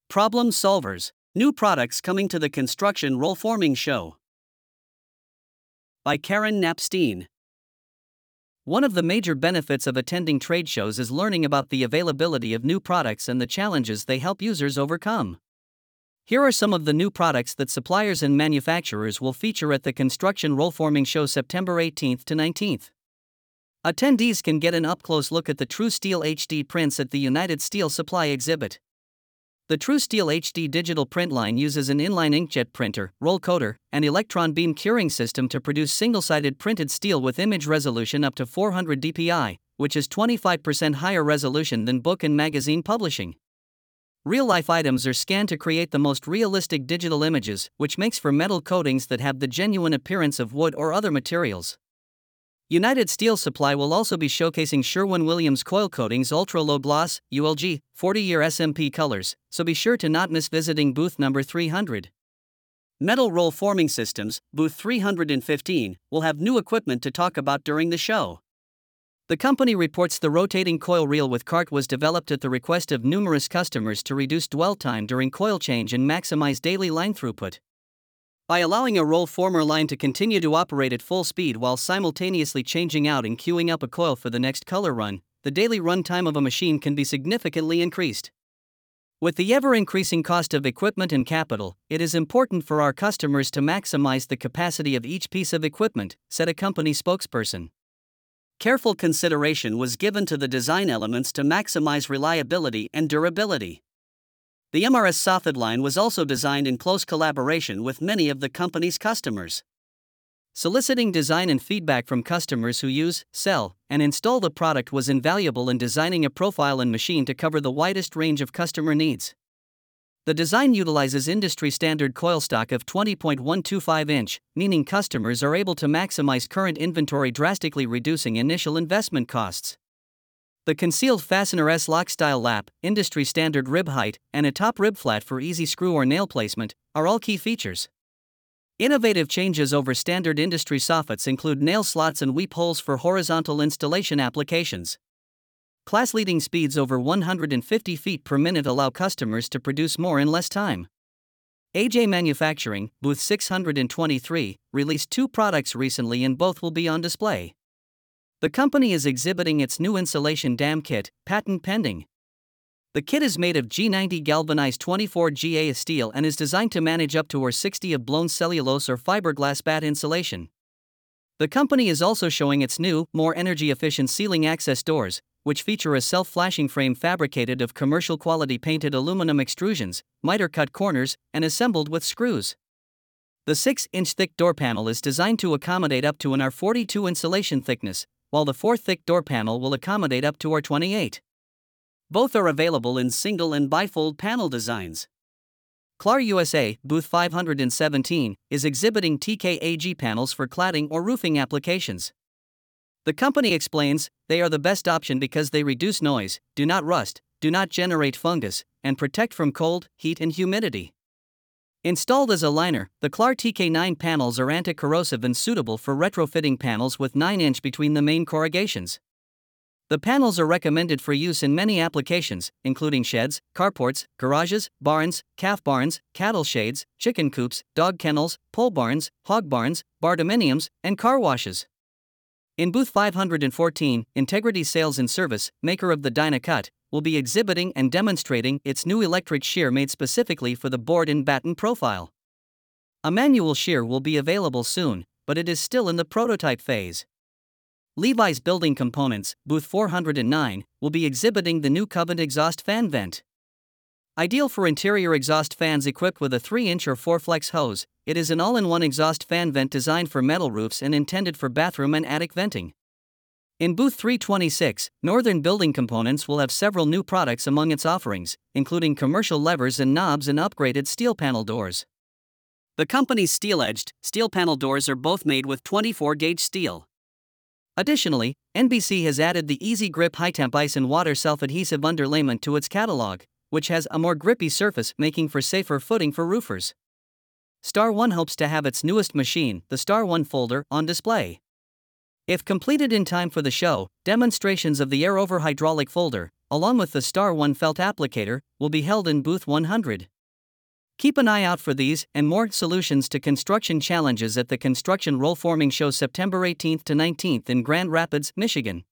Problem Solvers, New Products Coming to the Construction Roll Forming Show. By Karen Napstein. One of the major benefits of attending trade shows is learning about the availability of new products and the challenges they help users overcome. Here are some of the new products that suppliers and manufacturers will feature at the Construction Roll Forming Show September 18th to 19th. Attendees can get an up-close look at the True Steel HD prints at the United Steel Supply exhibit. The True Steel HD digital print line uses an inline inkjet printer, roll coater, and electron beam curing system to produce single-sided printed steel with image resolution up to 400 dpi, which is 25% higher resolution than book and magazine publishing. Real-life items are scanned to create the most realistic digital images, which makes for metal coatings that have the genuine appearance of wood or other materials. United Steel Supply will also be showcasing Sherwin-Williams Coil Coatings Ultra Low Gloss, ULG, 40-year SMP colors, so be sure to not miss visiting booth number 300. Metal Roll Forming Systems, booth 315, will have new equipment to talk about during the show. The company reports the rotating coil reel with cart was developed at the request of numerous customers to reduce dwell time during coil change and maximize daily line throughput. By allowing a roll former line to continue to operate at full speed while simultaneously changing out and queuing up a coil for the next color run, the daily run time of a machine can be significantly increased. With the ever-increasing cost of equipment and capital, it is important for our customers to maximize the capacity of each piece of equipment, said a company spokesperson. Careful consideration was given to the design elements to maximize reliability and durability. The MRS Soffit line was also designed in close collaboration with many of the company's customers. Soliciting design and feedback from customers who use, sell, and install the product was invaluable in designing a profile and machine to cover the widest range of customer needs. The design utilizes industry-standard coil stock of 20.125 inch, meaning customers are able to maximize current inventory, drastically reducing initial investment costs. The concealed fastener S-lock style lap, industry standard rib height, and a top rib flat for easy screw or nail placement are all key features. Innovative changes over standard industry soffits include nail slots and weep holes for horizontal installation applications. Class-leading speeds over 150 feet per minute allow customers to produce more in less time. AJ Manufacturing, booth 623, released two products recently and both will be on display. The company is exhibiting its new insulation dam kit, patent pending. The kit is made of G90 galvanized 24GA steel and is designed to manage up to or 60 of blown cellulose or fiberglass batt insulation. The company is also showing its new, more energy-efficient ceiling access doors, which feature a self-flashing frame fabricated of commercial-quality painted aluminum extrusions, miter-cut corners, and assembled with screws. The 6-inch thick door panel is designed to accommodate up to an R42 insulation thickness, while the 4 thick door panel will accommodate up to R28. Both are available in single and bifold panel designs. Clar USA, booth 517, is exhibiting TKAG panels for cladding or roofing applications. The company explains, they are the best option because they reduce noise, do not rust, do not generate fungus, and protect from cold, heat and humidity. Installed as a liner, the Clar TK9 panels are anti-corrosive and suitable for retrofitting panels with 9-inch between the main corrugations. The panels are recommended for use in many applications, including sheds, carports, garages, barns, calf barns, cattle shades, chicken coops, dog kennels, pole barns, hog barns, bardominiums, and car washes. In booth 514, Integrity Sales and Service, maker of the Dynacut, will be exhibiting and demonstrating its new electric shear made specifically for the board and batten profile. A manual shear will be available soon, but it is still in the prototype phase. Levi's Building Components, booth 409, will be exhibiting the new Covent exhaust fan vent. Ideal for interior exhaust fans equipped with a 3-inch or 4-flex hose, it is an all-in-one exhaust fan vent designed for metal roofs and intended for bathroom and attic venting. In booth 326, Northern Building Components will have several new products among its offerings, including commercial levers and knobs and upgraded steel panel doors. The company's steel-edged, steel panel doors are both made with 24-gauge steel. Additionally, NBC has added the Easy Grip High Temp Ice and Water Self-Adhesive Underlayment to its catalog, which has a more grippy surface, making for safer footing for roofers. Star One hopes to have its newest machine, the Star One Folder, on display. If completed in time for the show, demonstrations of the air-over hydraulic folder, along with the Star One felt applicator, will be held in Booth 100. Keep an eye out for these and more solutions to construction challenges at the Construction Roll Forming Show September 18th to 19th in Grand Rapids, Michigan.